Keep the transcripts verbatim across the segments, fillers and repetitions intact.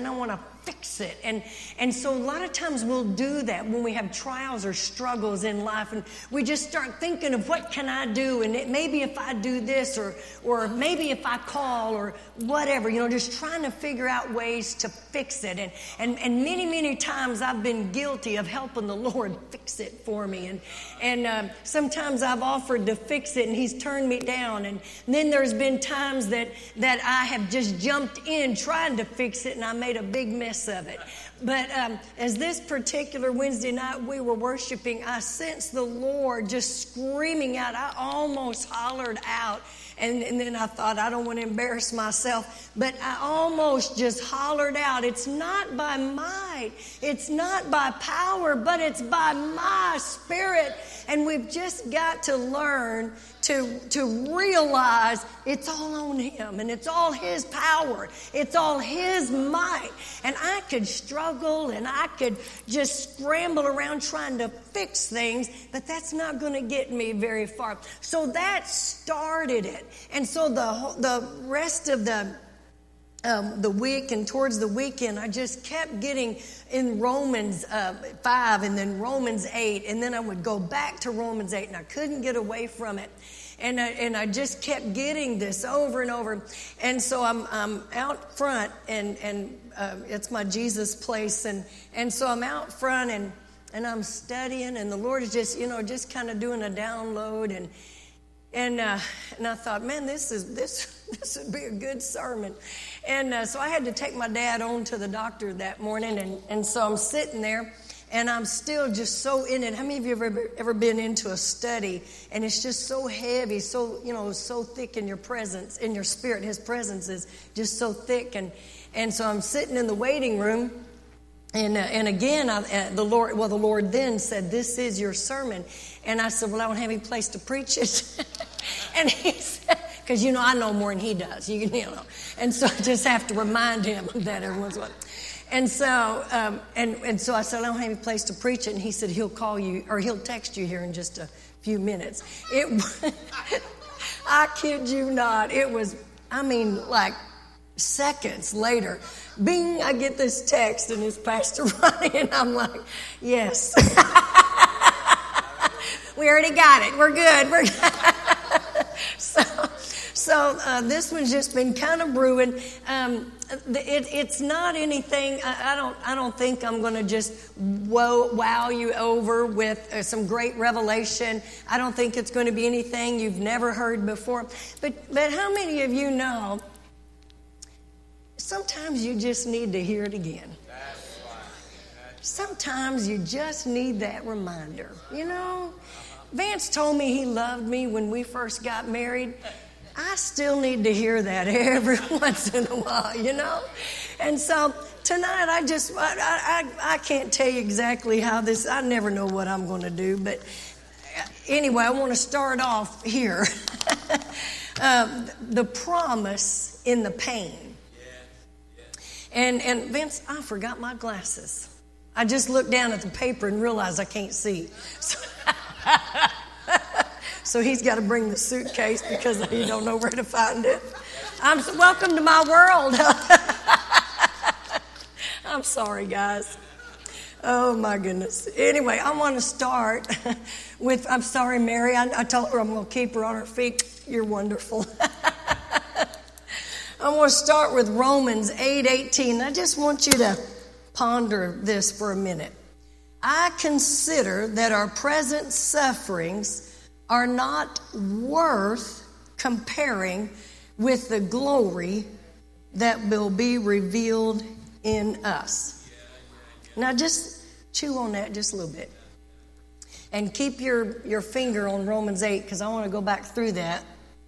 and I want to fix it. And and so a lot of times we'll do that when we have trials or struggles in life, and we just start thinking of what can I do, and it, maybe if I do this, or or maybe if I call, or whatever, you know, just trying to figure out ways to fix it. And and and many many times I've been guilty of helping the Lord fix it for me, and and uh, sometimes I've offered to fix it, and He's turned me down. And then there's been times that that I have just jumped in trying to fix it, and I made a big mess of it. But um, as this particular Wednesday night we were worshiping, I sensed the Lord just screaming out. I almost hollered out, and, and then I thought, I don't want to embarrass myself, but I almost just hollered out, it's not by might, it's not by power, but it's by my Spirit. And we've just got to learn to to realize it's all on Him, and it's all His power, it's all His might. And I could struggle and I could just scramble around trying to fix things, but that's not going to get me very far. So that started it. And so the the rest of the Um, the week and towards the weekend, I just kept getting in Romans uh, five and then Romans eight, and then I would go back to Romans eight, and I couldn't get away from it. And I, and I just kept getting this over and over. And so I'm, I'm out front, and, and uh, it's my Jesus place. And, and so I'm out front, and, and I'm studying, and the Lord is just, you know, just kind of doing a download. And and uh, and I thought, man, this is this this would be a good sermon. And uh, so I had to take my dad on to the doctor that morning. And, and so I'm sitting there, and I'm still just so in it. How many of you have ever, ever been into a study, and it's just so heavy, so, you know, so thick in your presence, in your spirit? His presence is just so thick. And, and so I'm sitting in the waiting room. And uh, and again, I, uh, the Lord, well, the Lord then said, this is your sermon. And I said, well, I don't have any place to preach it. And he said, because, you know, I know more than he does, you, you know. And so I just have to remind him of that every once in a while. And so, um, and, and so I said, I don't have any place to preach it. And he said, he'll call you, or he'll text you here in just a few minutes. It, I kid you not, it was, I mean, like seconds later, bing, I get this text, and it's Pastor Ronnie, and I'm like, yes. We already got it. We're good. We're good. so, so uh, this one's just been kind of brewing. Um, it, it's not anything. I, I don't. I don't think I'm going to just wow, wow you over with uh, some great revelation. I don't think it's going to be anything you've never heard before. But but how many of you know? Sometimes you just need to hear it again. Sometimes you just need that reminder. You know, Vance told me he loved me when we first got married. I still need to hear that every once in a while, you know. And so tonight, I just, I, I, I can't tell you exactly how this, I never know what I'm going to do. But anyway, I want to start off here. um, the promise in the pain. And, and Vince, I forgot my glasses. I just looked down at the paper and realized I can't see. So, so he's got to bring the suitcase because he don't know where to find it. I'm welcome to my world. I'm sorry, guys. Oh, my goodness. Anyway, I want to start with, I'm sorry, Mary. I, I told her I'm going to keep her on her feet. You're wonderful. I want to start with Romans eight eighteen. I just want you to ponder this for a minute. I consider that our present sufferings are not worth comparing with the glory that will be revealed in us. Now just chew on that just a little bit. And keep your, your finger on Romans eight, because I want to go back through that.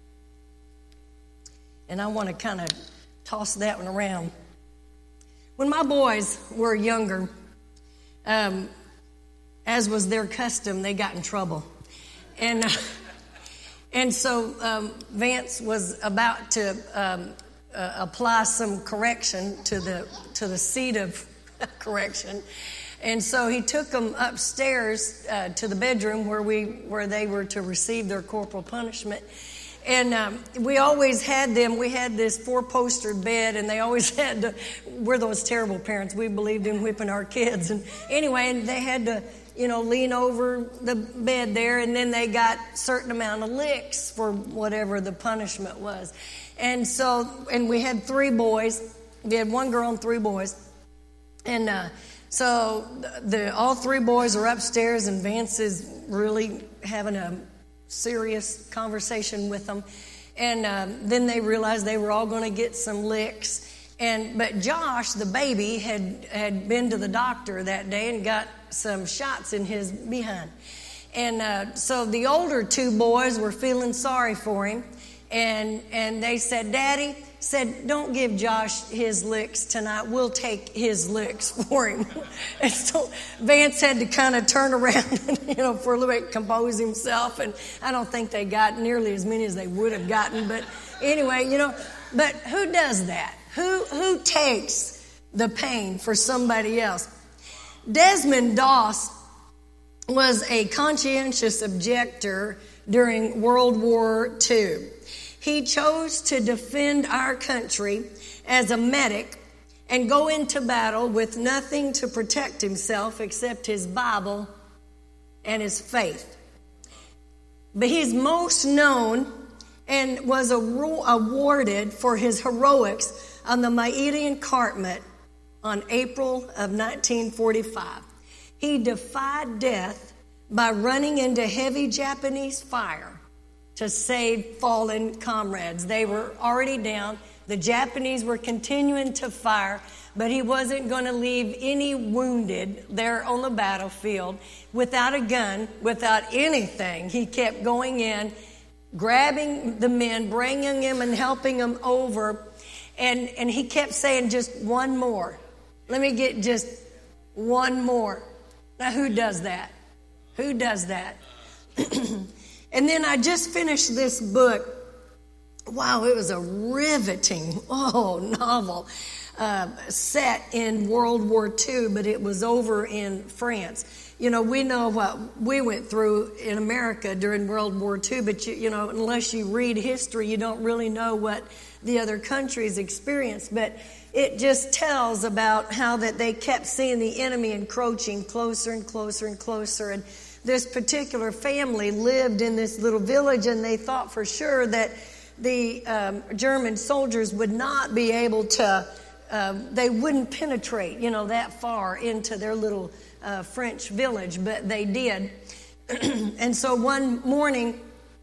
And I want to kind of toss that one around. When my boys were younger, um, as was their custom, they got in trouble. And uh, and so um, Vance was about to um, uh, apply some correction to the to the seat of correction. And so he took them upstairs uh, to the bedroom where we where they were to receive their corporal punishment. and um, we always had them. We had this four-poster bed, and they always had to. We're those terrible parents. We believed in whipping our kids, and anyway, and they had to, you know, lean over the bed there, and then they got a certain amount of licks for whatever the punishment was. And so, and we had three boys. We had one girl and three boys. And uh, so the all three boys are upstairs, and Vance is really having a serious conversation with them. And uh, then they realized they were all going to get some licks. And but Josh, the baby, had, had been to the doctor that day and got some shots in his behind. And uh, so the older two boys were feeling sorry for him. And and they said, Daddy, said, don't give Josh his licks tonight. We'll take his licks for him. And so Vance had to kind of turn around and, you know, for a little bit compose himself. And I don't think they got nearly as many as they would have gotten. But anyway, you know, but who does that? Who who takes the pain for somebody else? Desmond Doss was a conscientious objector during World War Two. He chose to defend our country as a medic and go into battle with nothing to protect himself except his Bible and his faith. But he's most known and was awarded for his heroics on the Maida Encampment on April of nineteen forty-five. He defied death by running into heavy Japanese fire to save fallen comrades. They were already down. The Japanese were continuing to fire, but he wasn't going to leave any wounded there on the battlefield without a gun, without anything. He kept going in, grabbing the men, bringing them and helping them over. And, and he kept saying, just one more. Let me get just one more. Now, who does that? Who does that? And then I just finished this book. Wow, it was a riveting, oh, novel uh, set in World War Two, but it was over in France. You know, we know what we went through in America during World War Two, but, you, you know, unless you read history, you don't really know what the other countries experienced. But it just tells about how that they kept seeing the enemy encroaching closer and closer and closer. And this particular family lived in this little village, and they thought for sure that the um, German soldiers would not be able to, uh, they wouldn't penetrate, you know, that far into their little uh, French village, but they did. And so one morning,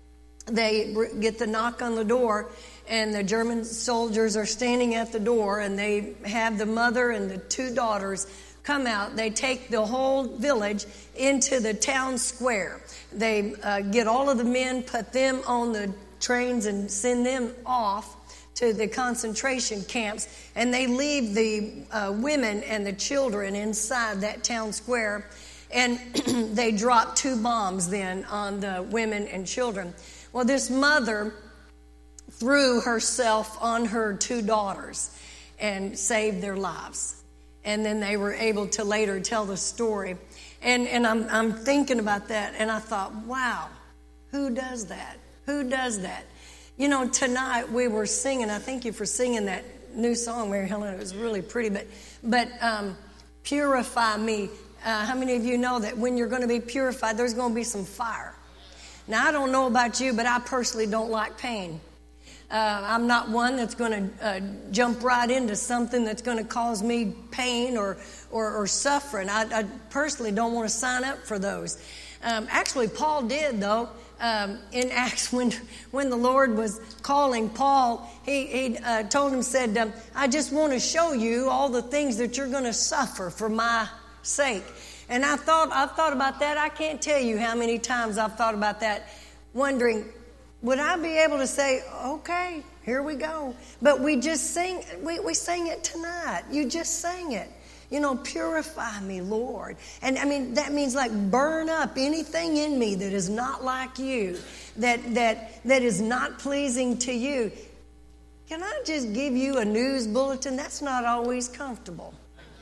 they get the knock on the door, and the German soldiers are standing at the door, and they have the mother and the two daughters come out. They take the whole village into the town square. They uh, get all of the men, put them on the trains, and send them off to the concentration camps. And they leave the uh, women and the children inside that town square. And they drop two bombs then on the women and children. Well, this mother threw herself on her two daughters and saved their lives. And then they were able to later tell the story. And and I'm I'm thinking about that, and I thought, wow, who does that? Who does that? You know, tonight we were singing, I thank you for singing that new song, Mary Helen. It was really pretty, but, but um, purify me. Uh, how many of you know that when you're going to be purified, there's going to be some fire? Now, I don't know about you, but I personally don't like pain. Uh, I'm not one that's going to uh, jump right into something that's going to cause me pain or or, or suffering. I, I personally don't want to sign up for those. Um, actually, Paul did, though. Um, in Acts, when when the Lord was calling Paul, he, he uh, told him, said, um, I just want to show you all the things that you're going to suffer for my sake. And I thought, I've thought about that. I can't tell you how many times I've thought about that, wondering, would I be able to say, okay, here we go? But we just sing, we, we sang it tonight. You just sang it. You know, purify me, Lord. And I mean, that means like burn up anything in me that is not like you, that that that is not pleasing to you. Can I just give you a news bulletin? That's not always comfortable.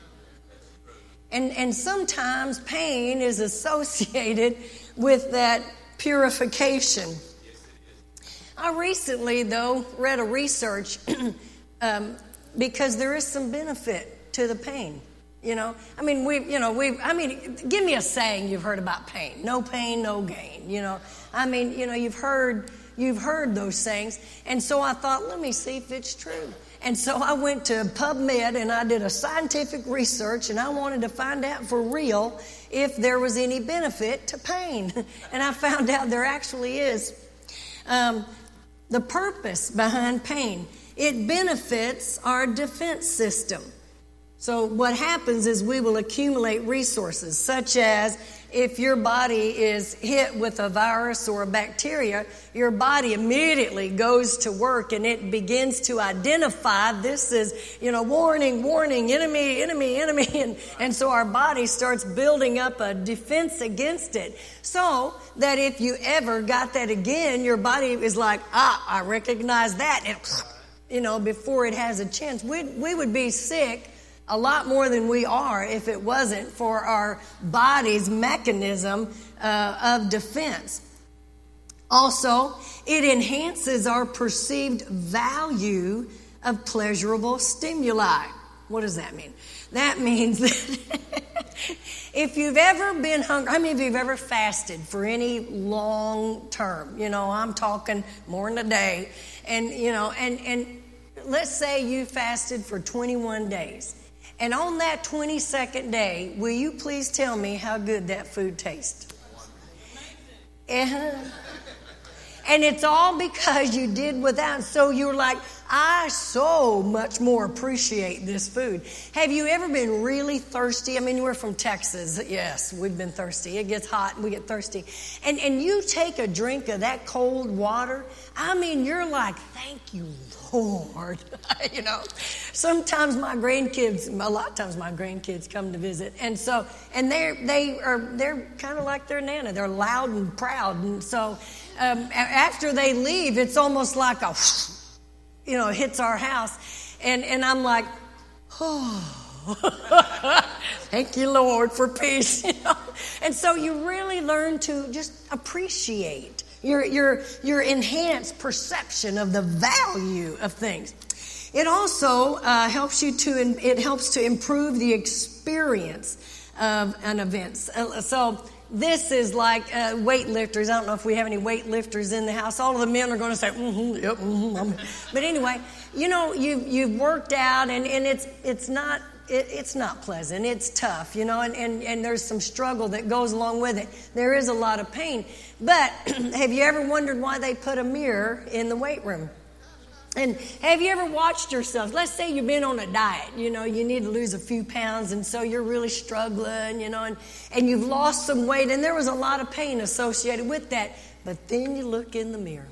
And and sometimes pain is associated with that purification. I recently, though, read a research um, because there is some benefit to the pain. You know, I mean, we, you know, we, I mean, give me a saying you've heard about pain. No pain, no gain. You know, I mean, you know, you've heard, you've heard those sayings. And so I thought, let me see if it's true. And so I went to PubMed and I did a scientific research and I wanted to find out for real if there was any benefit to pain. And I found out there actually is. Um, the purpose behind pain, it benefits our defense system. So what happens is we will accumulate resources, such as if your body is hit with a virus or a bacteria, your body immediately goes to work and it begins to identify this is, you know, warning, warning, enemy, enemy, enemy. And, and so our body starts building up a defense against it. So that if you ever got that again, your body is like, ah, I recognize that. And, you know, before it has a chance, we we would be sick a lot more than we are if it wasn't for our body's mechanism uh, of defense. Also, it enhances our perceived value of pleasurable stimuli. What does that mean? That means that if you've ever been hungry, how many of you have ever fasted for any long term? You know, I'm talking more than a day. And, you know, and, and let's say you fasted for twenty-one days. And on that twenty-second day, will you please tell me how good that food tastes? And, and it's all because you did without. So you're like, I so much more appreciate this food. Have you ever been really thirsty? I mean, we're from Texas. Yes, we've been thirsty. It gets hot and we get thirsty. And, and you take a drink of that cold water. I mean, you're like, thank you, Lord. You know, sometimes my grandkids, a lot of times my grandkids come to visit. And so, and they're, they are, they're kind of like their Nana. They're loud and proud. And so um, after they leave, it's almost like a, you know, hits our house. And, and I'm like, oh, thank you, Lord, for peace. You know? And so you really learn to just appreciate your, your, your enhanced perception of the value of things. It also uh, helps you to, it helps to improve the experience of an event. So this is like uh, weightlifters. I don't know if we have any weightlifters in the house. All of the men are going to say, mm-hmm, yep, mm-hmm. But anyway, you know, you've, you've worked out and, and it's, it's not, it, it's not pleasant. It's tough, you know, and, and, and there's some struggle that goes along with it. There is a lot of pain. But have you ever wondered why they put a mirror in the weight room? And have you ever watched yourself? Let's say you've been on a diet, you know, you need to lose a few pounds, and so you're really struggling, you know, and, and you've lost some weight, and there was a lot of pain associated with that. But then you look in the mirror,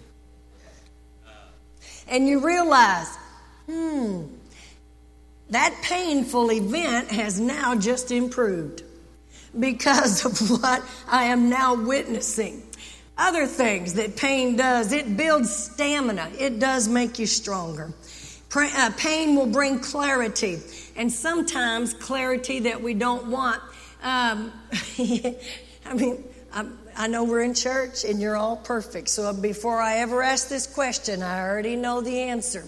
and you realize, hmm, that painful event has now just improved because of what I am now witnessing. Other things that pain does, it builds stamina. It does make you stronger. Pain will bring clarity, and sometimes clarity that we don't want. Um, I mean, I, I know we're in church and you're all perfect, so before I ever ask this question, I already know the answer.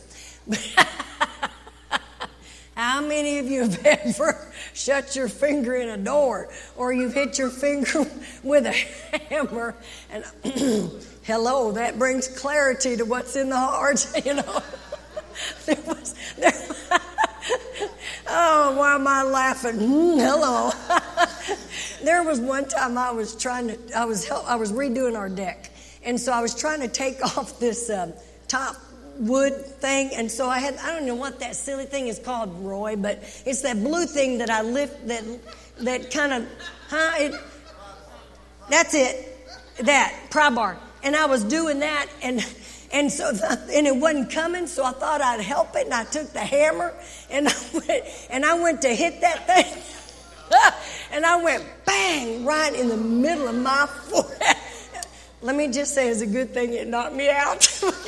How many of you have ever shut your finger in a door, or you've hit your finger with a hammer and hello, that brings clarity to what's in the heart, you know? There was, there, oh, why am I laughing? Mm, hello. There was one time I was trying to, I was I was redoing our deck, and so I was trying to take off this um, top wood thing, and so I had, I don't know what that silly thing is called, Roy, but it's that blue thing that I lift, that that kind of, huh, it, that's it, that, pry bar, and I was doing that, and and so, and it wasn't coming, so I thought I'd help it, and I took the hammer, and I went, and I went to hit that thing, and I went bang, right in the middle of my forehead. Let me just say, it's a good thing it knocked me out.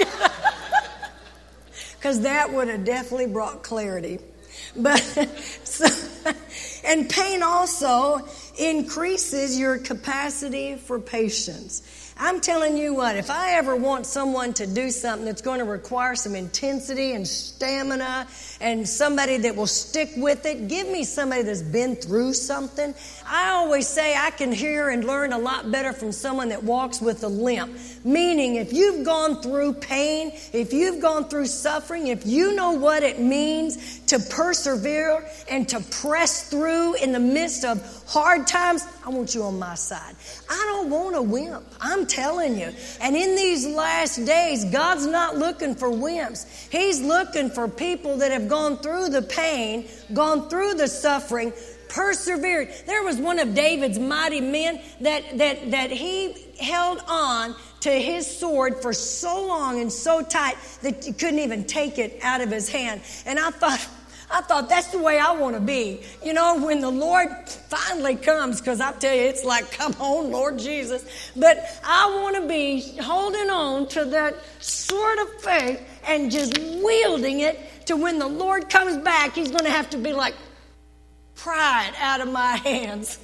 Because that would have definitely brought clarity. But so, and pain also increases your capacity for patience. I'm telling you what, if I ever want someone to do something that's going to require some intensity and stamina and somebody that will stick with it, give me somebody that's been through something. I always say I can hear and learn a lot better from someone that walks with a limp. Meaning, if you've gone through pain, if you've gone through suffering, if you know what it means to persevere and to press through in the midst of hard times, I want you on my side. I don't want a wimp. I'm telling you. And in these last days, God's not looking for wimps. He's looking for people that have gone through the pain, gone through the suffering, persevered. There was one of David's mighty men that, that, that he held on to his sword for so long and so tight that you couldn't even take it out of his hand. And I thought, I thought that's the way I want to be. You know, when the Lord finally comes, because I tell you, it's like, come on, Lord Jesus. But I want to be holding on to that sword of faith and just wielding it to when the Lord comes back, he's going to have to be like, pry it out of my hands.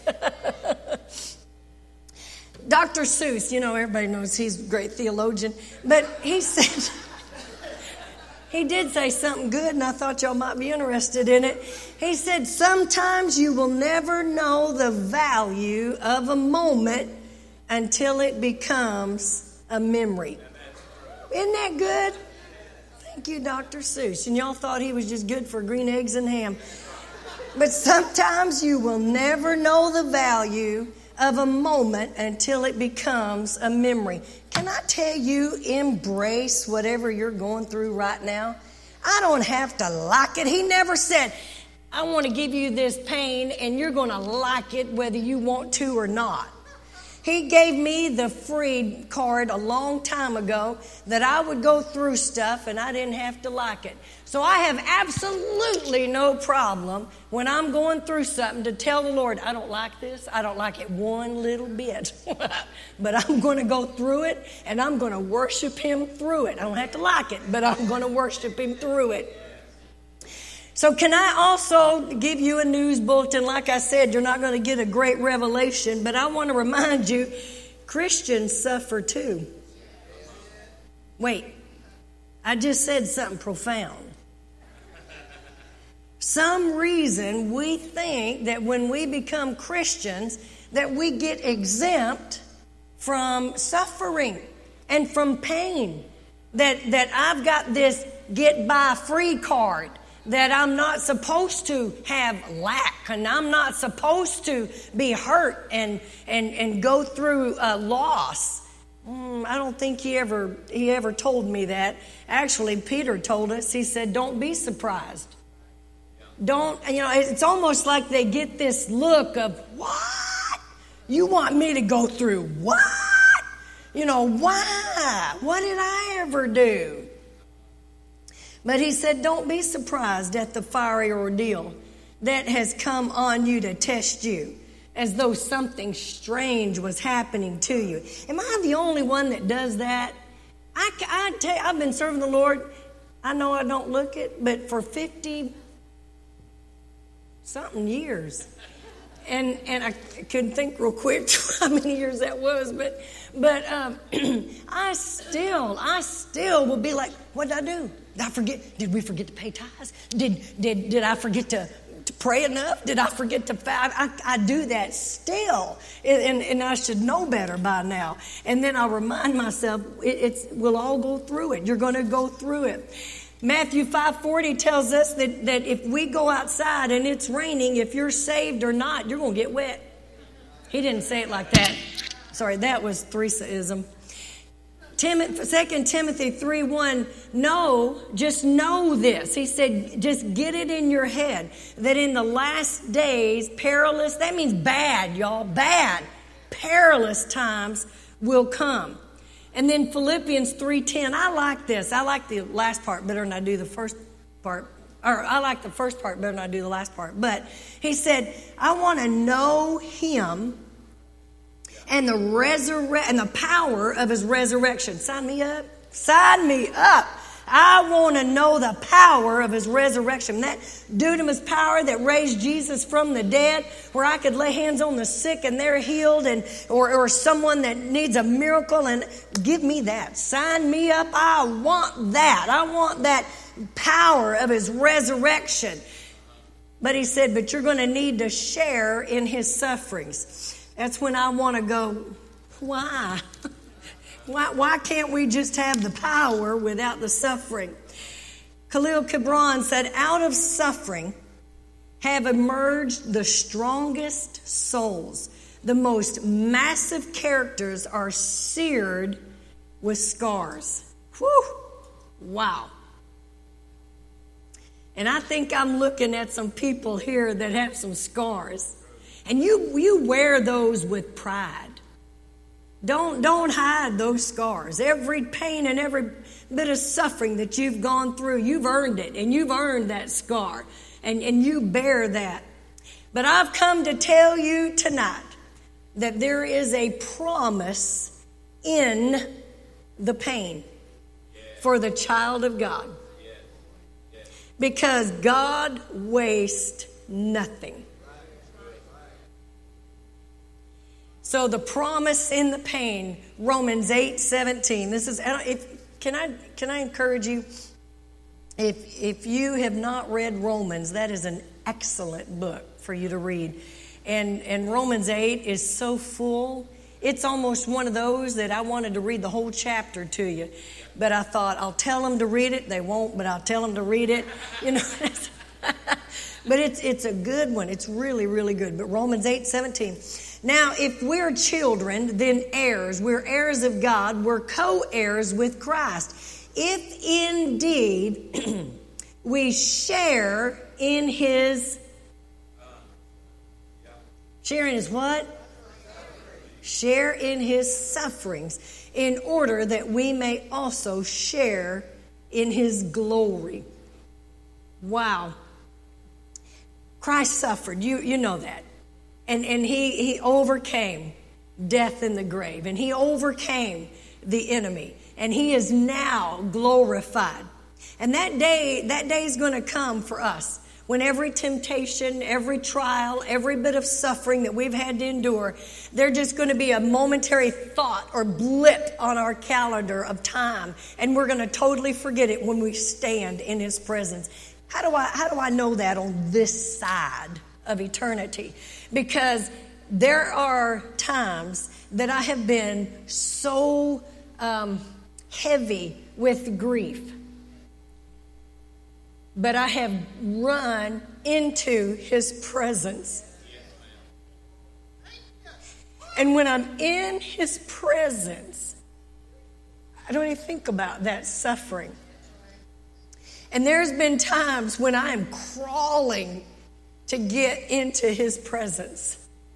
Doctor Seuss, you know, everybody knows he's a great theologian, but he said, he did say something good, and I thought y'all might be interested in it. He said, sometimes you will never know the value of a moment until it becomes a memory. Isn't that good? Thank you, Doctor Seuss. And y'all thought he was just good for green eggs and ham. But sometimes you will never know the value of a moment until it becomes a memory. Can I tell you, embrace whatever you're going through right now? I don't have to like it. He never said, I want to give you this pain and you're going to like it whether you want to or not. He gave me the free card a long time ago that I would go through stuff and I didn't have to like it. So I have absolutely no problem when I'm going through something to tell the Lord, I don't like this. I don't like it one little bit. But I'm going to go through it and I'm going to worship him through it. I don't have to like it, but I'm going to worship him through it. So can I also give you a news bulletin? Like I said, you're not going to get a great revelation, but I want to remind you, Christians suffer too. Wait, I just said something profound. Some reason we think that when we become Christians, that we get exempt from suffering and from pain. That, that I've got this get by free card. That I'm not supposed to have lack, and I'm not supposed to be hurt and and, and go through uh, loss. Mm, I don't think he ever he ever told me that. Actually, Peter told us. He said, "Don't be surprised. Don't you know?" It's almost like they get this look of, "What? You want me to go through what? You know why? What did I ever do?" But he said, don't be surprised at the fiery ordeal that has come on you to test you, as though something strange was happening to you. Am I the only one that does that? I, I tell you, I've been serving the Lord. I know I don't look it, but for fifty something years. And and I couldn't think real quick how many years that was, but but um, I still I still will be like, what did I do? Did I forget? Did we forget to pay tithes? Did did did I forget to, to pray enough? Did I forget to fast? I, I do that still, and, and and I should know better by now. And then I'll remind myself, it, it's we'll all go through it. You're going to go through it. Matthew five forty tells us that, that if we go outside and it's raining, if you're saved or not, you're going to get wet. He didn't say it like that. Sorry, that was Theresaism. Second Timothy three one, no, just know this. He said, just get it in your head that in the last days, perilous, that means bad, y'all, bad, perilous times will come. And then Philippians three ten, I like this. I like the last part better than I do the first part. Or I like the first part better than I do the last part. But he said, I want to know him and the resurre- and the power of his resurrection. Sign me up. Sign me up. I want to know the power of his resurrection. That dunamis power that raised Jesus from the dead, where I could lay hands on the sick and they're healed, and or, or someone that needs a miracle, and give me that. Sign me up. I want that. I want that power of his resurrection. But he said, but you're going to need to share in his sufferings. That's when I want to go, why? Why, why can't we just have the power without the suffering? Khalil Gibran said, out of suffering have emerged the strongest souls. The most massive characters are seared with scars. Whew! Wow. And I think I'm looking at some people here that have some scars. And you, you wear those with pride. Don't, don't hide those scars. Every pain and every bit of suffering that you've gone through, you've earned it, and you've earned that scar, and, and you bear that. But I've come to tell you tonight that there is a promise in the pain for the child of God. Because God wastes nothing. So the promise in the pain, Romans eight seventeen. This is, if, can I can I encourage you? If if you have not read Romans, that is an excellent book for you to read. And and Romans eight is so full. It's almost one of those that I wanted to read the whole chapter to you. But I thought, I'll tell them to read it. They won't, but I'll tell them to read it. You know. But it's it's a good one. It's really, really good. But Romans eight seventeen. Now, if we're children, then heirs. We're heirs of God. We're co-heirs with Christ. If indeed we share in his... Share in his what? Share in his sufferings, in order that we may also share in his glory. Wow. Christ suffered. You, you know that. And, and he, he overcame death in the grave. And he overcame the enemy. And he is now glorified. And that day, that day is going to come for us. When every temptation, every trial, every bit of suffering that we've had to endure, they're just going to be a momentary thought or blip on our calendar of time. And we're going to totally forget it when we stand in his presence. How do I, how do I know that on this side of eternity? Because there are times that I have been so um, heavy with grief. But I have run into his presence. And when I'm in his presence, I don't even think about that suffering. And there's been times when I am crawling to get into his presence.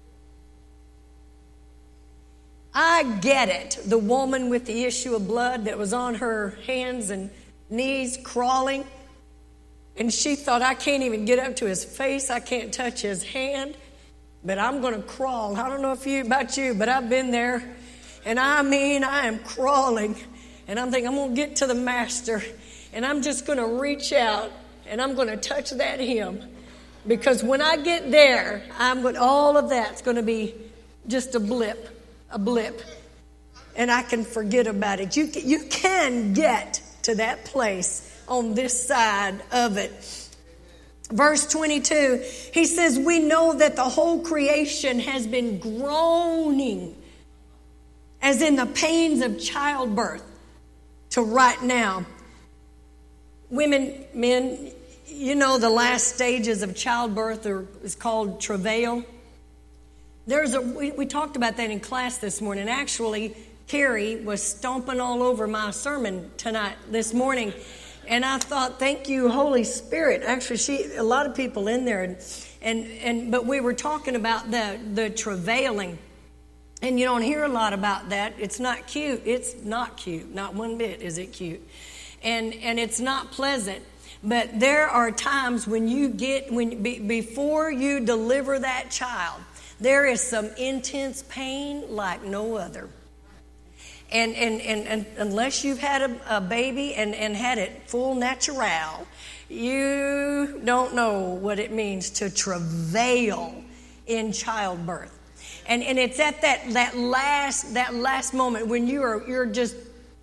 I get it. The woman with the issue of blood that was on her hands and knees crawling. And she thought, I can't even get up to his face. I can't touch his hand. But I'm going to crawl. I don't know if you about you, but I've been there. And I mean, I am crawling. And I'm thinking, I'm going to get to the master. And I'm just going to reach out. And I'm going to touch that hem. Because when I get there, I'm going, all of that's going to be just a blip. A blip. And I can forget about it. You, you can get to that place on this side of it. Verse twenty-two, he says, we know that the whole creation has been groaning as in the pains of childbirth to right now. Women, men, you know the last stages of childbirth are, is called travail. There's a we, we talked about that in class this morning. Actually, Carrie was stomping all over my sermon tonight, this morning. And I thought, thank you, Holy Spirit. Actually, she a lot of people in there, and and, and but we were talking about the the travailing, and you don't hear a lot about that. It's not cute. It's not cute. Not one bit is it cute, and and it's not pleasant. But there are times when you get when be, before you deliver that child, there is some intense pain like no other. And, and, and, and unless you've had a, a baby and, and had it full natural, you don't know what it means to travail in childbirth. And and it's at that that last that last moment when you are you're just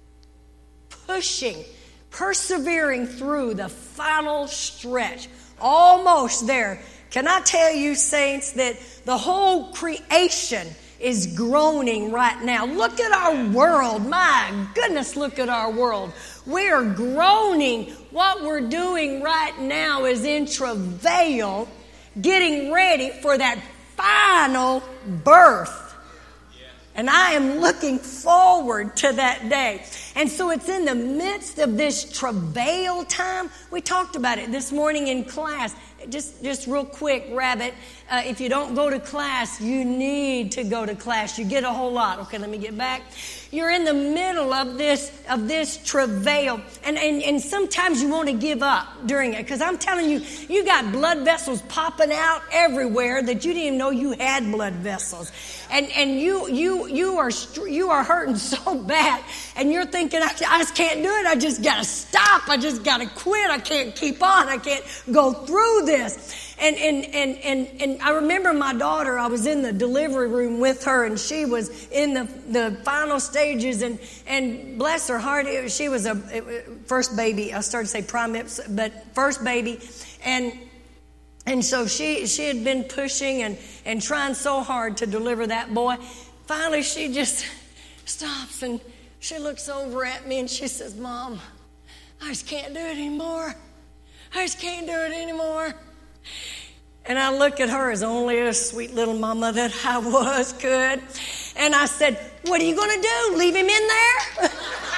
pushing, persevering through the final stretch, almost there. Can I tell you, saints, that the whole creation is groaning right now? Look at our world. My goodness, look at our world. We are groaning. What we're doing right now is in travail, getting ready for that final birth. And I am looking forward to that day. And so it's in the midst of this travail time. We talked about it this morning in class. Just, just real quick, Rabbit. Uh, if you don't go to class, you need to go to class. You get a whole lot. Okay, let me get back. You're in the middle of this of this travail, and and, and sometimes you want to give up during it, because I'm telling you, you got blood vessels popping out everywhere that you didn't even know you had blood vessels, and and you you you are you are hurting so bad, and you're thinking, I, I just can't do it. I just got to stop. I just got to quit. I can't keep on. I can't go through this. And, and and and and I remember my daughter, I was in the delivery room with her, and she was in the, the final stages, and, and bless her heart, it, she was a first baby. I started to say primips, but first baby. And and so she she had been pushing and, and trying so hard to deliver that boy. Finally, she just stops, and she looks over at me, and she says, Mom, I just can't do it anymore. I just can't do it anymore. And I look at her as only a sweet little mama that I was could. And I said, what are you going to do? Leave him in there?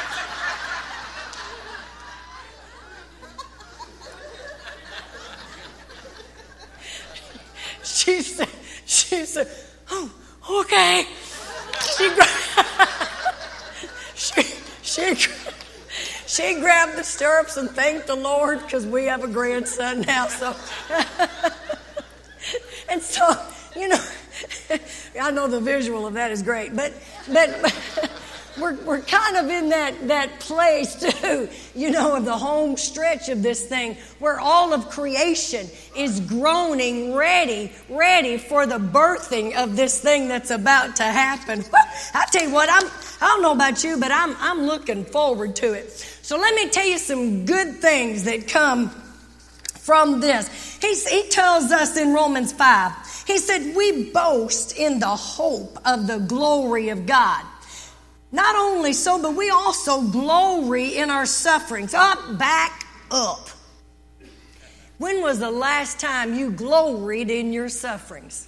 she said, she said, oh, okay. She grabbed, she, she, she grabbed the stirrups and thanked the Lord, because we have a grandson now. So, and so, you know, I know the visual of that is great, but but we're we're kind of in that that place too, you know, of the home stretch of this thing, where all of creation is groaning, ready, ready for the birthing of this thing that's about to happen. I tell you what, I'm I don't know about you, but I'm I'm looking forward to it. So let me tell you some good things that come from this. He, he tells us in Romans five, he said, we boast in the hope of the glory of God. Not only so, but we also glory in our sufferings. Up, back, up. When was the last time you gloried in your sufferings?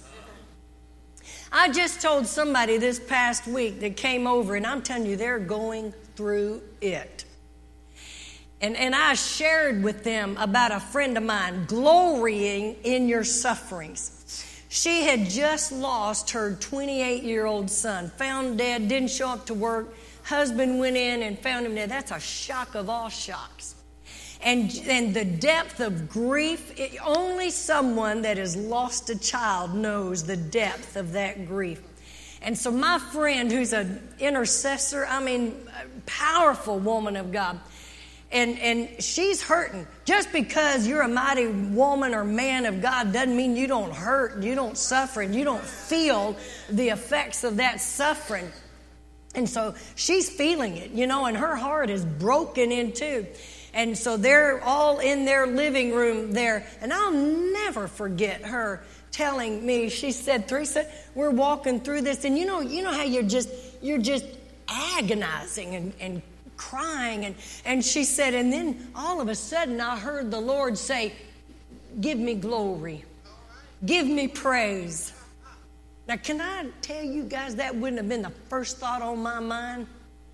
I just told somebody this past week that came over, and I'm telling you, they're going through it. And, and I shared with them about a friend of mine glorying in your sufferings. She had just lost her twenty-eight-year-old son, found dead, didn't show up to work. Husband went in and found him dead. That's a shock of all shocks. And, and the depth of grief, it, only someone that has lost a child knows the depth of that grief. And so my friend, who's an intercessor, I mean, a powerful woman of God, And and she's hurting. Just because you're a mighty woman or man of God doesn't mean you don't hurt, you don't suffer, and you don't feel the effects of that suffering. And so she's feeling it, you know, and her heart is broken in two. And so they're all in their living room there. And I'll never forget her telling me, she said, Teresa, we're walking through this, and you know, you know how you're just you're just agonizing and, and crying, and, and she said, and then all of a sudden I heard the Lord say, give me glory, give me praise. Now, can I tell you guys, that wouldn't have been the first thought on my mind?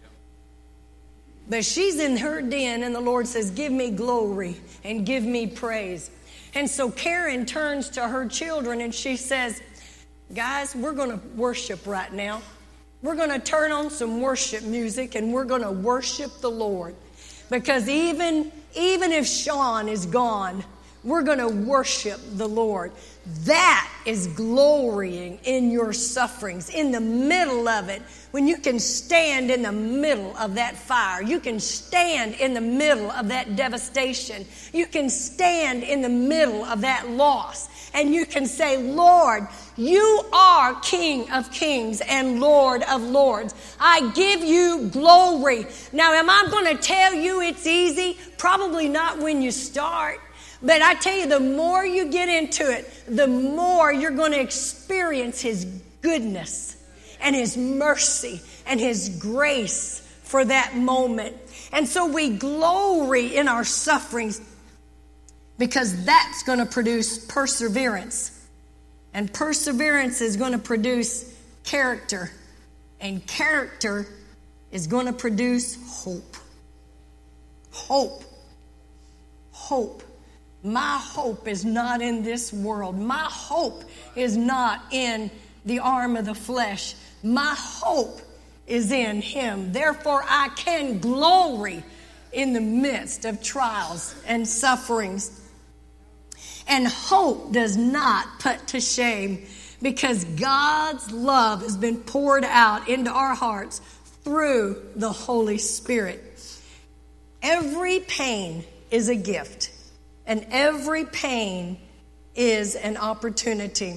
But she's in her den, and the Lord says, give me glory and give me praise. And so Karen turns to her children and she says, guys, we're going to worship right now. We're going to turn on some worship music, and we're going to worship the Lord. Because even, even if Sean is gone, we're going to worship the Lord. That is glorying in your sufferings, in the middle of it. When you can stand in the middle of that fire, you can stand in the middle of that devastation, you can stand in the middle of that loss, and you can say, Lord, you are King of kings and Lord of lords. I give you glory. Now, am I going to tell you it's easy? Probably not when you start. But I tell you, the more you get into it, the more you're going to experience His goodness and His mercy and His grace for that moment. And so we glory in our sufferings because that's going to produce perseverance. And perseverance is going to produce character. And character is going to produce hope. Hope. Hope. My hope is not in this world. My hope is not in the arm of the flesh. My hope is in Him. Therefore, I can glory in the midst of trials and sufferings. And hope does not put to shame because God's love has been poured out into our hearts through the Holy Spirit. Every pain is a gift. And every pain is an opportunity.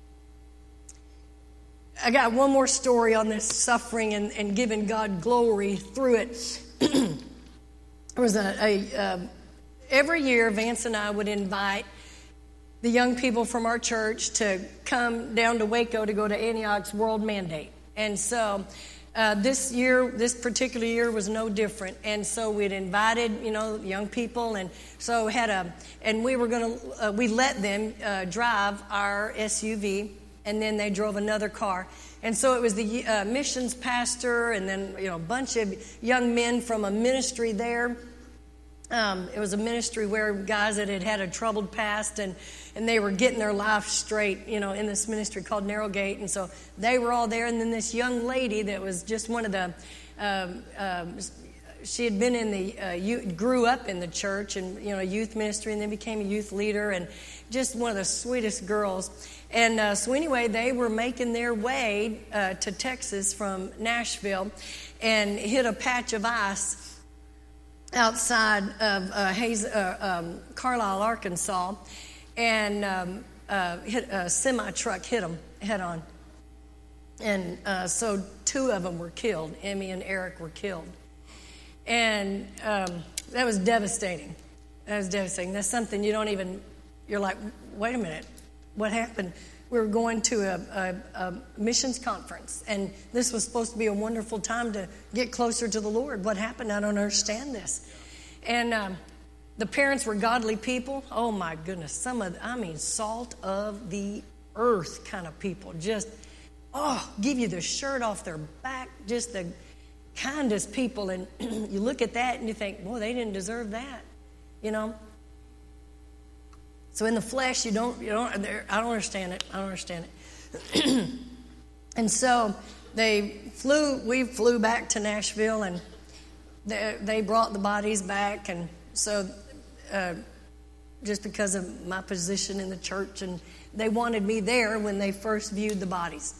I got one more story on this suffering and, and giving God glory through it. There was a, a uh, every year Vance and I would invite the young people from our church to come down to Waco to go to Antioch's World Mandate. And so Uh, this year, this particular year was no different, and so we'd invited, you know, young people, and so had a, and we were going to, uh, we let them uh, drive our S U V, and then they drove another car, and so it was the uh, missions pastor, and then you know a bunch of young men from a ministry there. Um, it was a ministry where guys that had had a troubled past and, and they were getting their life straight, you know, in this ministry called Narrow Gate. And so they were all there. And then this young lady that was just one of the, um, um, she had been in the, uh, youth, grew up in the church and, you know, youth ministry and then became a youth leader and just one of the sweetest girls. And uh, so anyway, they were making their way uh, to Texas from Nashville and hit a patch of ice outside of uh, Hayes, uh, um, Carlisle, Arkansas, and um, uh, hit, a semi-truck hit them head on. And uh, so two of them were killed. Emmy and Eric were killed. And um, that was devastating. That was devastating. That's something you don't even, you're like, wait a minute, what happened? We were going to a, a, a missions conference, and this was supposed to be a wonderful time to get closer to the Lord. What happened? I don't understand this. And um, the parents were godly people. Oh, my goodness. Some of, I mean, salt of the earth kind of people. Just, oh, give you the shirt off their back. Just the kindest people. And you look at that and you think, boy, they didn't deserve that, you know. So in the flesh, you don't, you don't, I don't understand it. I don't understand it. And so they flew, we flew back to Nashville, and they, they brought the bodies back. And so uh, just because of my position in the church, and they wanted me there when they first viewed the bodies.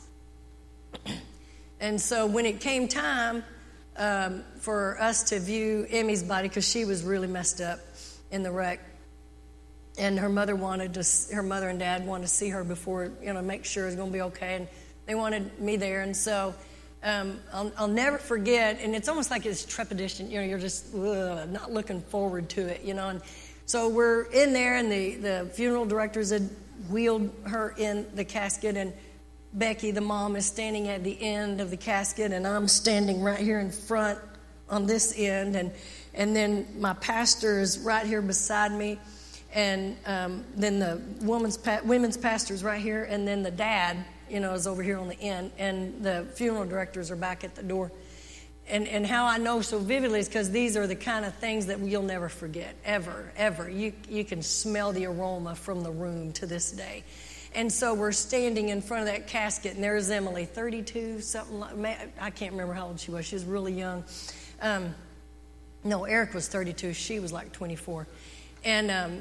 And so when it came time um, for us to view Emmy's body, because she was really messed up in the wreck, and her mother wanted to, her mother and dad wanted to see her before, you know, make sure it was going to be okay. And they wanted me there. And so um, I'll, I'll never forget, and it's almost like it's trepidation. You know, you're just ugh, not looking forward to it, you know. And so we're in there, and the, the funeral directors had wheeled her in the casket, and Becky, the mom, is standing at the end of the casket, and I'm standing right here in front on this end. And, and then my pastor is right here beside me. And um, then the woman's pa- women's pastor's right here, and then the dad, you know, is over here on the end, and the funeral directors are back at the door. And and how I know so vividly is because these are the kind of things that you'll never forget, ever, ever. You you can smell the aroma from the room to this day. And so we're standing in front of that casket, and there's Emily, thirty-two, something like, I can't remember how old she was. She was really young. Um, no, Eric was thirty-two. She was like twenty-four. And um,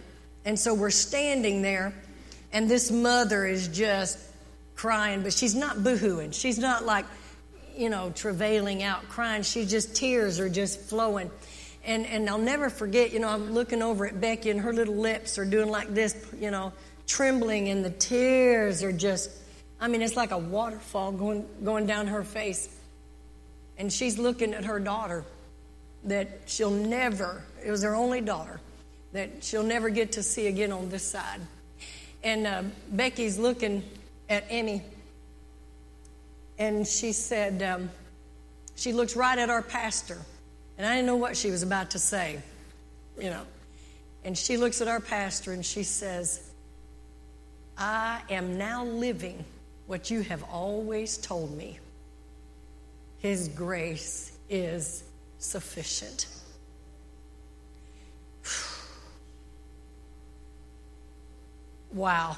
And so we're standing there, and this mother is just crying, but she's not boo-hooing. She's not like, you know, travailing out, crying. She's just, tears are just flowing. And and I'll never forget, you know, I'm looking over at Becky, and her little lips are doing like this, you know, trembling, and the tears are just, I mean, it's like a waterfall going going down her face. And she's looking at her daughter that she'll never, it was her only daughter, that she'll never get to see again on this side. And uh, Becky's looking at Emmy, and she said, um, she looks right at our pastor, and I didn't know what she was about to say, you know. And she looks at our pastor, and she says, I am now living what you have always told me. His grace is sufficient. Wow.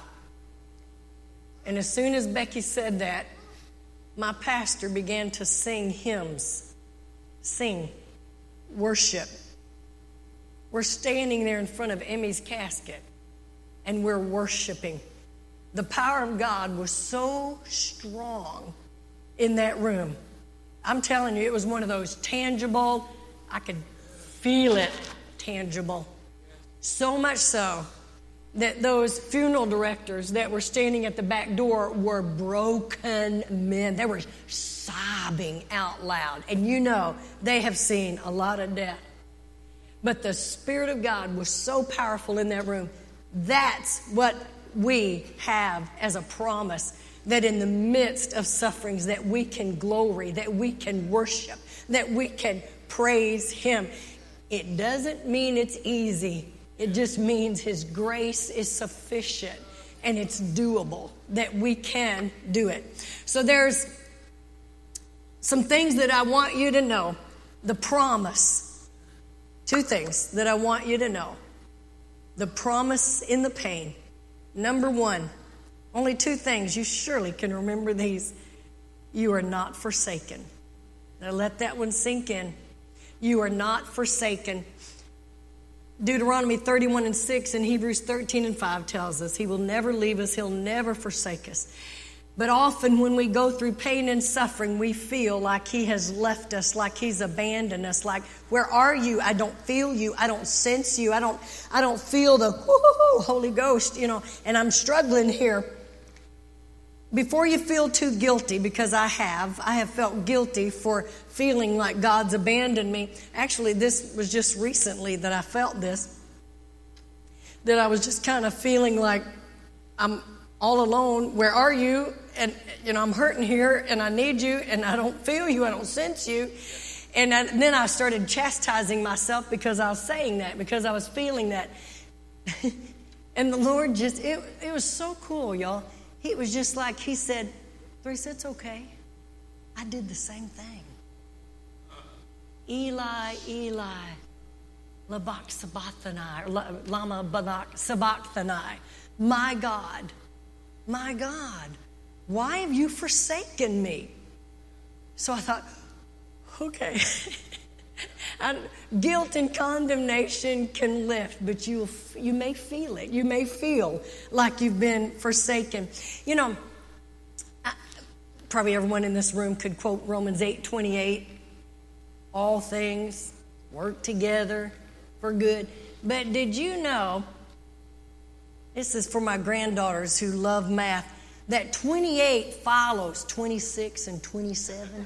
And as soon as Becky said that, my pastor began to sing hymns, sing, worship. We're standing there in front of Emmy's casket, and we're worshiping. The power of God was so strong in that room. I'm telling you, it was one of those tangible, I could feel it tangible. So much so that those funeral directors that were standing at the back door were broken men. They were sobbing out loud. And you know, they have seen a lot of death. But the Spirit of God was so powerful in that room. That's what we have as a promise, that in the midst of sufferings that we can glory, that we can worship, that we can praise Him. It doesn't mean it's easy. It just means His grace is sufficient and it's doable, that we can do it. So there's some things that I want you to know. The promise. Two things that I want you to know. The promise in the pain. Number one, only two things. You surely can remember these. You are not forsaken. Now let that one sink in. You are not forsaken. Deuteronomy thirty-one and six and Hebrews thirteen and five tells us He will never leave us. He'll never forsake us. But often when we go through pain and suffering, we feel like He has left us, like He's abandoned us, like, where are you? I don't feel you. I don't sense you. I don't, I don't feel the whoo, Holy Ghost, you know, and I'm struggling here. Before you feel too guilty, because I have, I have felt guilty for feeling like God's abandoned me. Actually, this was just recently that I felt this, that I was just kind of feeling like I'm all alone. Where are you? And, you know, I'm hurting here, and I need you, and I don't feel you. I don't sense you. And, I, and then I started chastising myself because I was saying that, because I was feeling that. And the Lord just, it, it was so cool, y'all. It was just like He said, Theresa, it's okay. I did the same thing. Eli, Eli, labak sabachthani, or lama badak sabachthani. My God, my God, why have you forsaken me? So I thought, okay. I, guilt and condemnation can lift, but you you may feel it. You may feel like you've been forsaken. You know, I, probably everyone in this room could quote Romans eight twenty-eight. All things work together for good. But did you know, this is for my granddaughters who love math, that twenty-eight follows twenty-six and twenty-seven?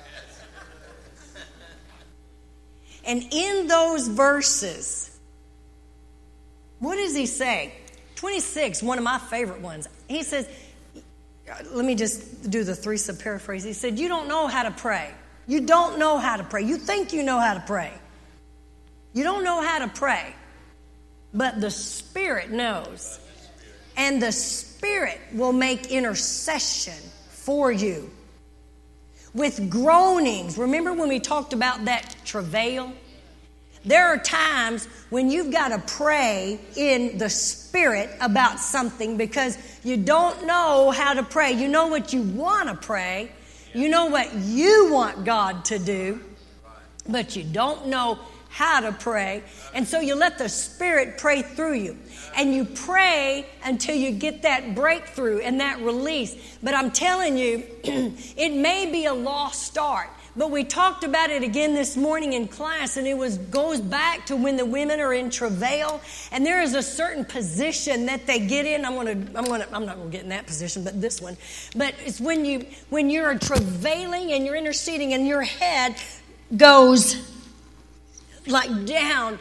And in those verses, what does He say? twenty-six, one of my favorite ones. He says, let me just do the Theresa paraphrase. He said, you don't know how to pray. You don't know how to pray. You think you know how to pray. You don't know how to pray. But the Spirit knows. And the Spirit will make intercession for you. With groanings. Remember when we talked about that travail? There are times when you've got to pray in the Spirit about something because you don't know how to pray. You know what you want to pray. You know what you want God to do. But you don't know how to pray. And so you let the Spirit pray through you. And you pray until you get that breakthrough and that release. But I'm telling you, it may be a lost start. But we talked about it again this morning in class, and it was goes back to when the women are in travail, and there is a certain position that they get in. I'm gonna, I'm gonna, I'm not gonna get in that position, but this one. But it's when you, when you're travailing and you're interceding, and your head goes like down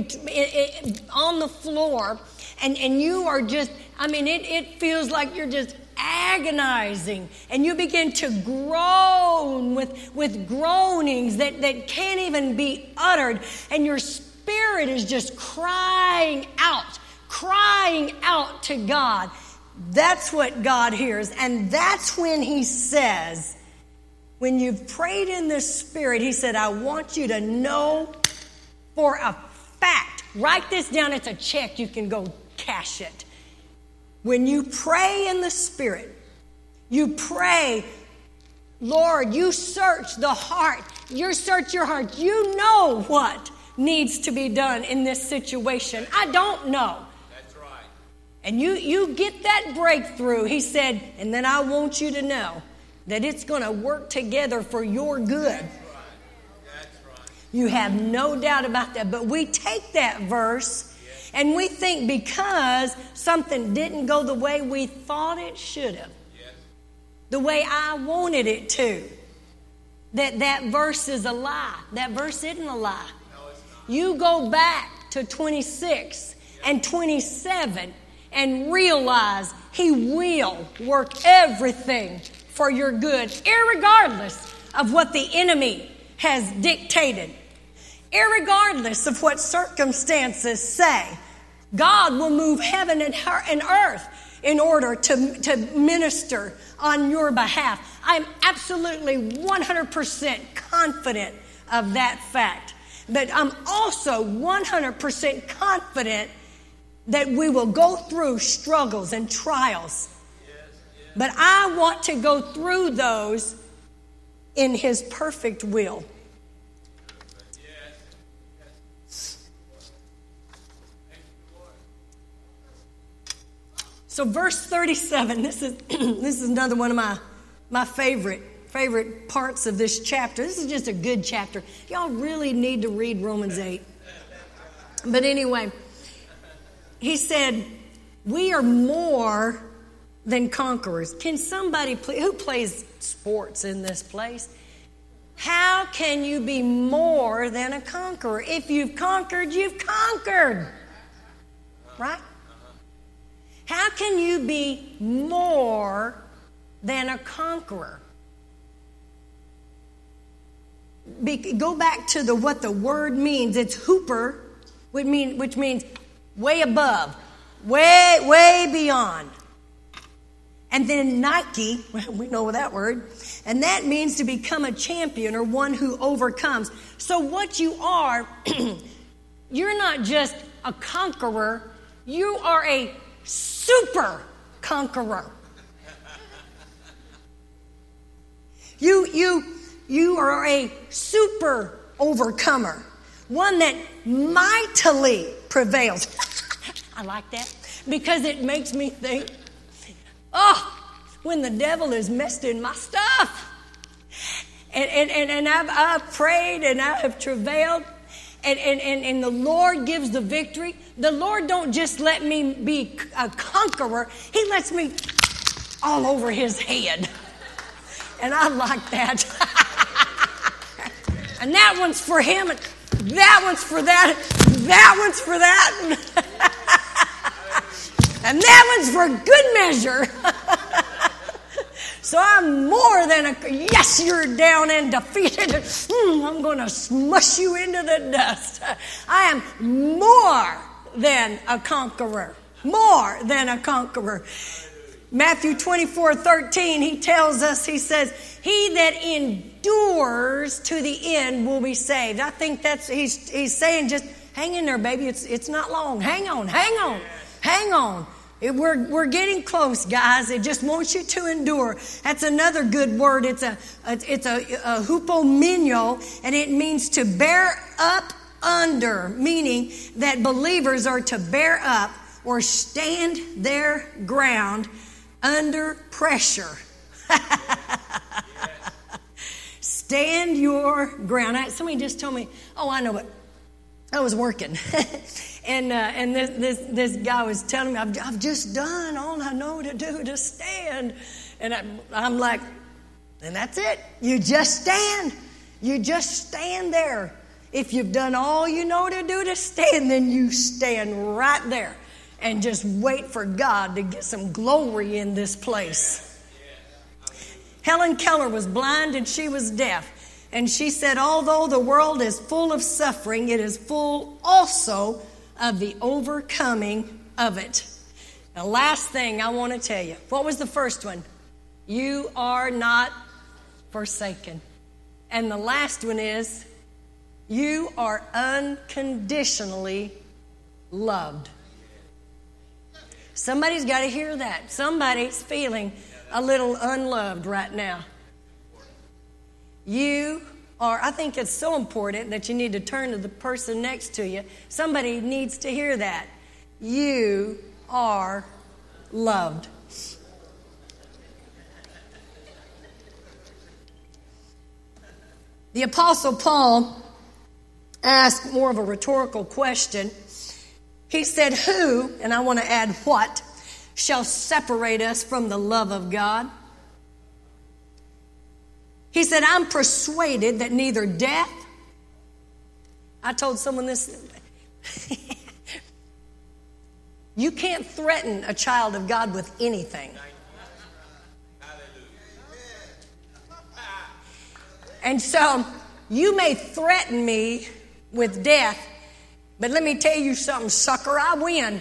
on the floor, and and you are just, I mean, it it feels like you're just agonizing, and you begin to groan with, with groanings that, that can't even be uttered, and your spirit is just crying out, crying out to God. That's what God hears, and that's when He says, when you've prayed in the Spirit, He said, I want you to know for a fact. Write this down. It's a check. You can go cash it. When you pray in the Spirit, you pray, Lord, you search the heart. You search your heart. You know what needs to be done in this situation. I don't know. That's right. And you, you get that breakthrough. He said, and then I want you to know that it's going to work together for your good. That's right. That's right. You have no doubt about that. But we take that verse and we think because something didn't go the way we thought it should have, Yes. the way I wanted it to, that that verse is a lie. That verse isn't a lie. No, it's not. You go back to twenty-six and twenty-seven and realize He will work everything for your good, irregardless of what the enemy has dictated. Irregardless of what circumstances say, God will move heaven and earth in order to, to minister on your behalf. I'm absolutely one hundred percent confident of that fact. But I'm also one hundred percent confident that we will go through struggles and trials. Yes, yes. But I want to go through those in His perfect will. So verse thirty-seven, this is this is another one of my, my favorite favorite parts of this chapter. This is just a good chapter. Y'all really need to read Romans eight. But anyway, he said, we are more than conquerors. Can somebody, play, who plays sports in this place? How can you be more than a conqueror? If you've conquered, you've conquered. Right? How can you be more than a conqueror? Be, go back to the what the word means. It's hooper, which, mean, which means way above, way, way beyond. And then Nike, we know that word, and that means to become a champion or one who overcomes. So what you are, you're not just a conqueror, you are a super conqueror. You, you, you are a super overcomer, one that mightily prevails. I like that because it makes me think, oh, when the devil is messed in my stuff. And, and, and, and I've, I've prayed and I have travailed. And, and, and, and the Lord gives the victory. The Lord don't just let me be a conqueror. He lets me all over His head. And I like that. And that one's for him. And that one's for that. That one's for that. And that one's for good measure. So I'm more than a, yes, you're down and defeated. Mm, I'm going to smush you into the dust. I am more than a conqueror. More than a conqueror. Matthew twenty-four thirteen, he tells us, he says, he that endures to the end will be saved. I think that's, he's, he's saying just hang in there, baby. It's, it's not long. Hang on, hang on, hang on. It, we're, we're getting close, guys. It just wants you to endure. That's another good word. It's a, it's a, a hupomeno, and it means to bear up under, meaning that believers are to bear up or stand their ground under pressure. Stand your ground. I, somebody just told me, oh, I know, but I was working. and uh, and this, this this guy was telling me, I've, I've just done all I know to do to stand. And I, I'm like, and that's it. You just stand. You just stand there. If you've done all you know to do to stand, then you stand right there and just wait for God to get some glory in this place. Helen Keller was blind and she was deaf. And she said, although the world is full of suffering, it is full also of the overcoming of it. The last thing I want to tell you. What was the first one? You are not forsaken. And the last one is, you are unconditionally loved. Somebody's got to hear that. Somebody's feeling a little unloved right now. You are, I think it's so important that you need to turn to the person next to you. Somebody needs to hear that. You are loved. The Apostle Paul asked more of a rhetorical question. He said, who, and I want to add what, shall separate us from the love of God? He said, I'm persuaded that neither death, I told someone this, you can't threaten a child of God with anything. And so, you may threaten me with death, but let me tell you something, sucker, I win.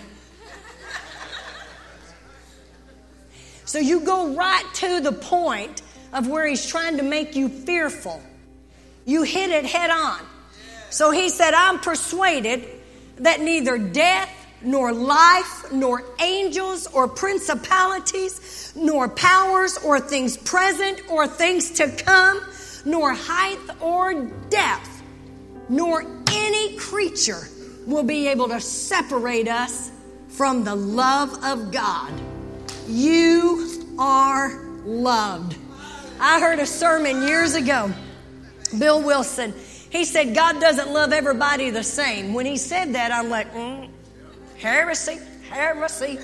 So you go right to the point of where he's trying to make you fearful. You hit it head on. So he said, I'm persuaded that neither death, nor life, nor angels, or principalities, nor powers, or things present, or things to come, nor height or depth, nor any creature will be able to separate us from the love of God. You are loved. I heard a sermon years ago, Bill Wilson. He said, God doesn't love everybody the same. When he said that, I'm like, mm, heresy, heresy.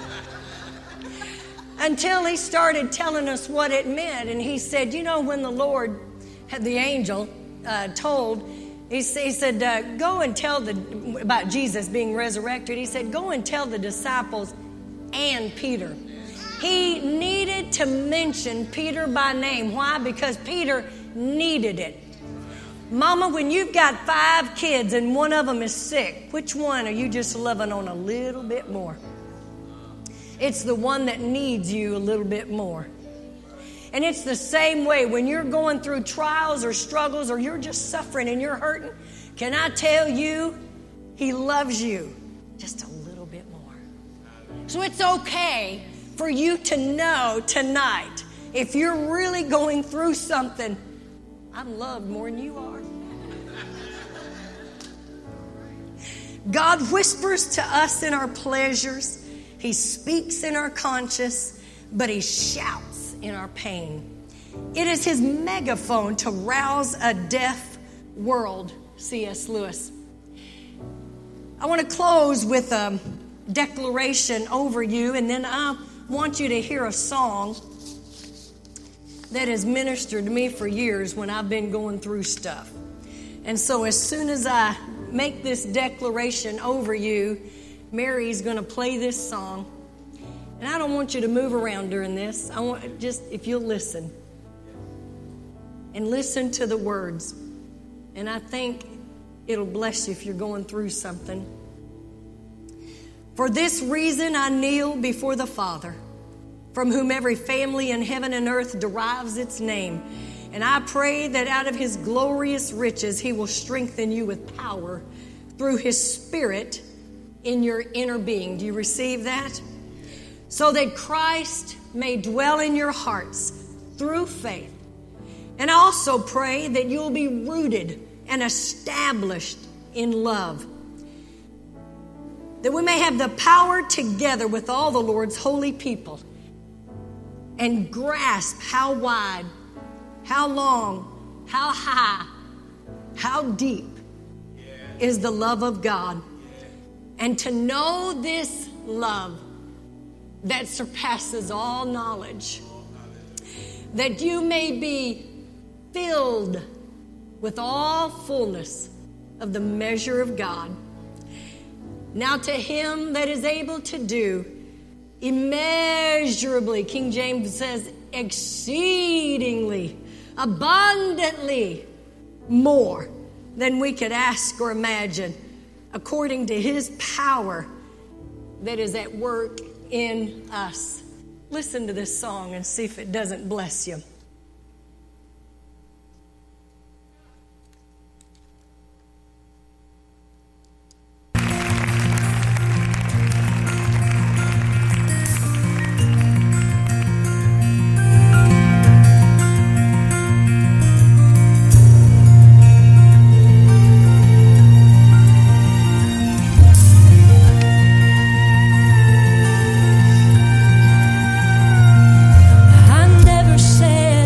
Until he started telling us what it meant. And he said, you know, when the Lord had the angel uh, told, he, he said, uh, go and tell the, about Jesus being resurrected. He said, go and tell the disciples and Peter. He needed to mention Peter by name. Why? Because Peter needed it. Mama, when you've got five kids and one of them is sick, which one are you just loving on a little bit more? It's the one that needs you a little bit more. And it's the same way when you're going through trials or struggles or you're just suffering and you're hurting. Can I tell you, he loves you just a little bit more. So it's okay for you to know tonight, if you're really going through something, I'm loved more than you are. God whispers to us in our pleasures. He speaks in our conscience, but he shouts in our pain. It is his megaphone to rouse a deaf world, C S Lewis. I want to close with a declaration over you, and then I want you to hear a song that has ministered to me for years when I've been going through stuff. And so as soon as I make this declaration over you, Mary's going to play this song. And I don't want you to move around during this. I want just, if you'll listen. And listen to the words. And I think it'll bless you if you're going through something. For this reason I kneel before the Father, from whom every family in heaven and earth derives its name. And I pray that out of his glorious riches he will strengthen you with power through his Spirit in your inner being. Do you receive that? So that Christ may dwell in your hearts through faith. And I also pray that you'll be rooted and established in love, that we may have the power together with all the Lord's holy people and grasp how wide, how long, how high, how deep is the love of God. And to know this love that surpasses all knowledge, that you may be filled with all fullness of the measure of God. Now to him that is able to do immeasurably, King James says exceedingly, abundantly more than we could ask or imagine, according to his power that is at work in us. Listen to this song and see if it doesn't bless you. I never said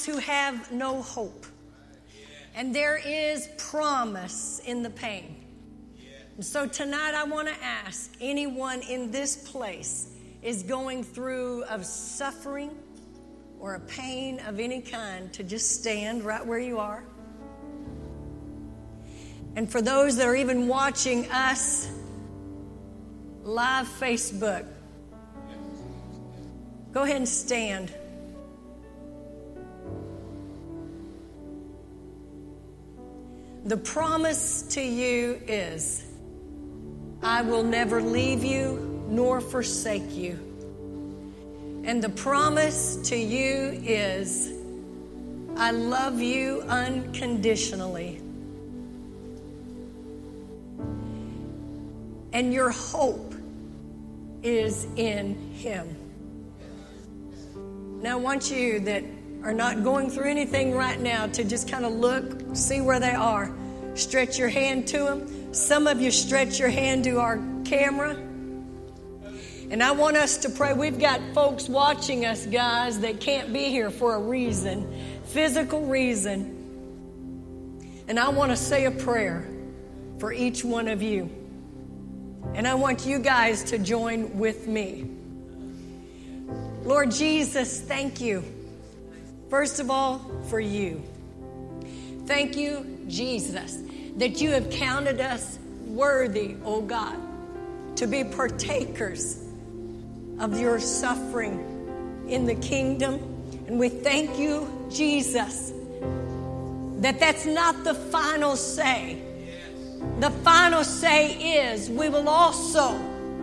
those who have no hope. And there is promise in the pain. And so tonight I want to ask anyone in this place is going through of suffering or a pain of any kind to just stand right where you are. And for those that are even watching us live Facebook, go ahead and stand. The promise to you is, I will never leave you nor forsake you. And the promise to you is, I love you unconditionally. And your hope is in Him. Now I want you that are not going through anything right now to just kind of look, see where they are. Stretch your hand to them. Some of you stretch your hand to our camera. And I want us to pray. We've got folks watching us, guys, that can't be here for a reason, physical reason. And I want to say a prayer for each one of you. And I want you guys to join with me. Lord Jesus, thank you. First of all, for you. Thank you, Jesus, that you have counted us worthy, oh God, to be partakers of your suffering in the kingdom. And we thank you, Jesus, that that's not the final say. The final say is we will also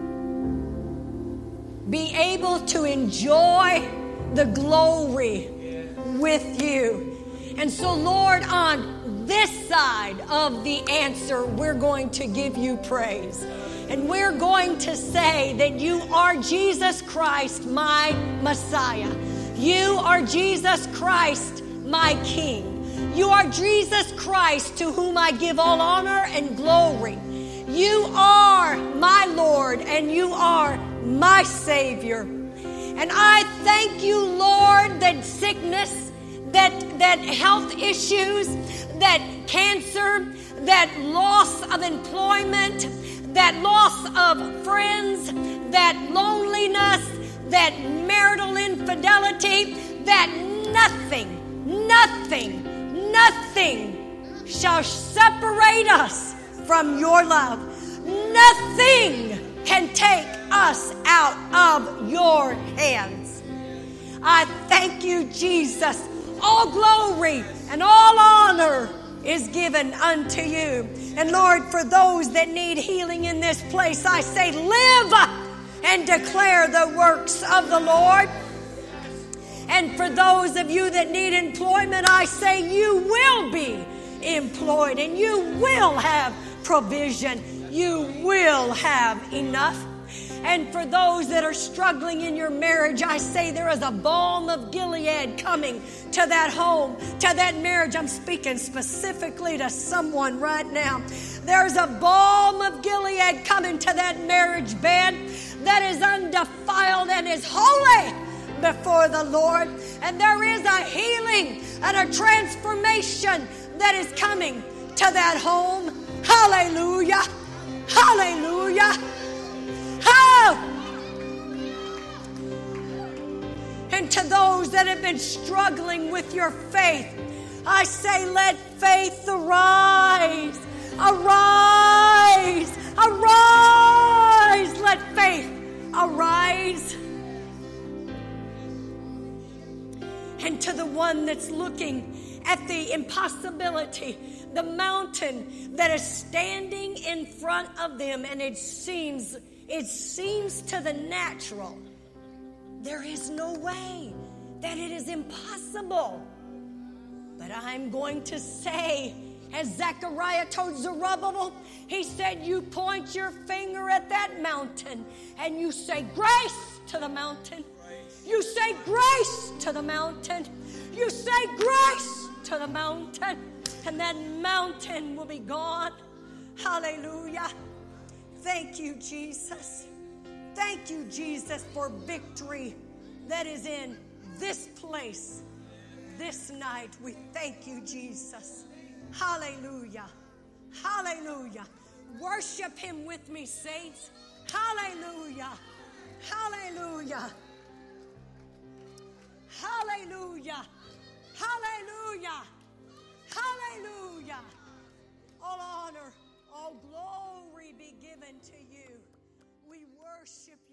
be able to enjoy the glory with you. And so, Lord, on this side of the answer, we're going to give you praise. And we're going to say that you are Jesus Christ, my Messiah. You are Jesus Christ, my King. You are Jesus Christ, to whom I give all honor and glory. You are my Lord, and you are my Savior. And I thank you, Lord, that sickness, that, that health issues, that cancer, that loss of employment, that loss of friends, that loneliness, that marital infidelity, that nothing, nothing, nothing shall separate us from your love. Nothing can take us out of your hands. I thank you, Jesus. All glory and all honor is given unto you. And Lord, for those that need healing in this place, I say, live and declare the works of the Lord. And for those of you that need employment, I say you will be employed and you will have provision. You will have enough. And for those that are struggling in your marriage, I say there is a balm of Gilead coming to that home, to that marriage. I'm speaking specifically to someone right now. There's a balm of Gilead coming to that marriage bed that is undefiled and is holy before the Lord. And there is a healing and a transformation that is coming to that home. Hallelujah. Hallelujah. Oh! And to those that have been struggling with your faith, I say, let faith arise. Arise. Arise. Let faith arise. And to the one that's looking at the impossibility, the mountain that is standing in front of them, and it seems It seems to the natural, there is no way, that it is impossible. But I'm going to say, as Zechariah told Zerubbabel, he said, you point your finger at that mountain and you say, grace to the mountain. You say grace to the mountain. You say grace to the mountain. And that mountain will be gone. Hallelujah. Thank you, Jesus. Thank you, Jesus, for victory that is in this place this night. We thank you, Jesus. Hallelujah. Hallelujah. Worship him with me, saints. Hallelujah. Hallelujah. Hallelujah. Hallelujah. Hallelujah. All honor, all glory be given to you. We worship you.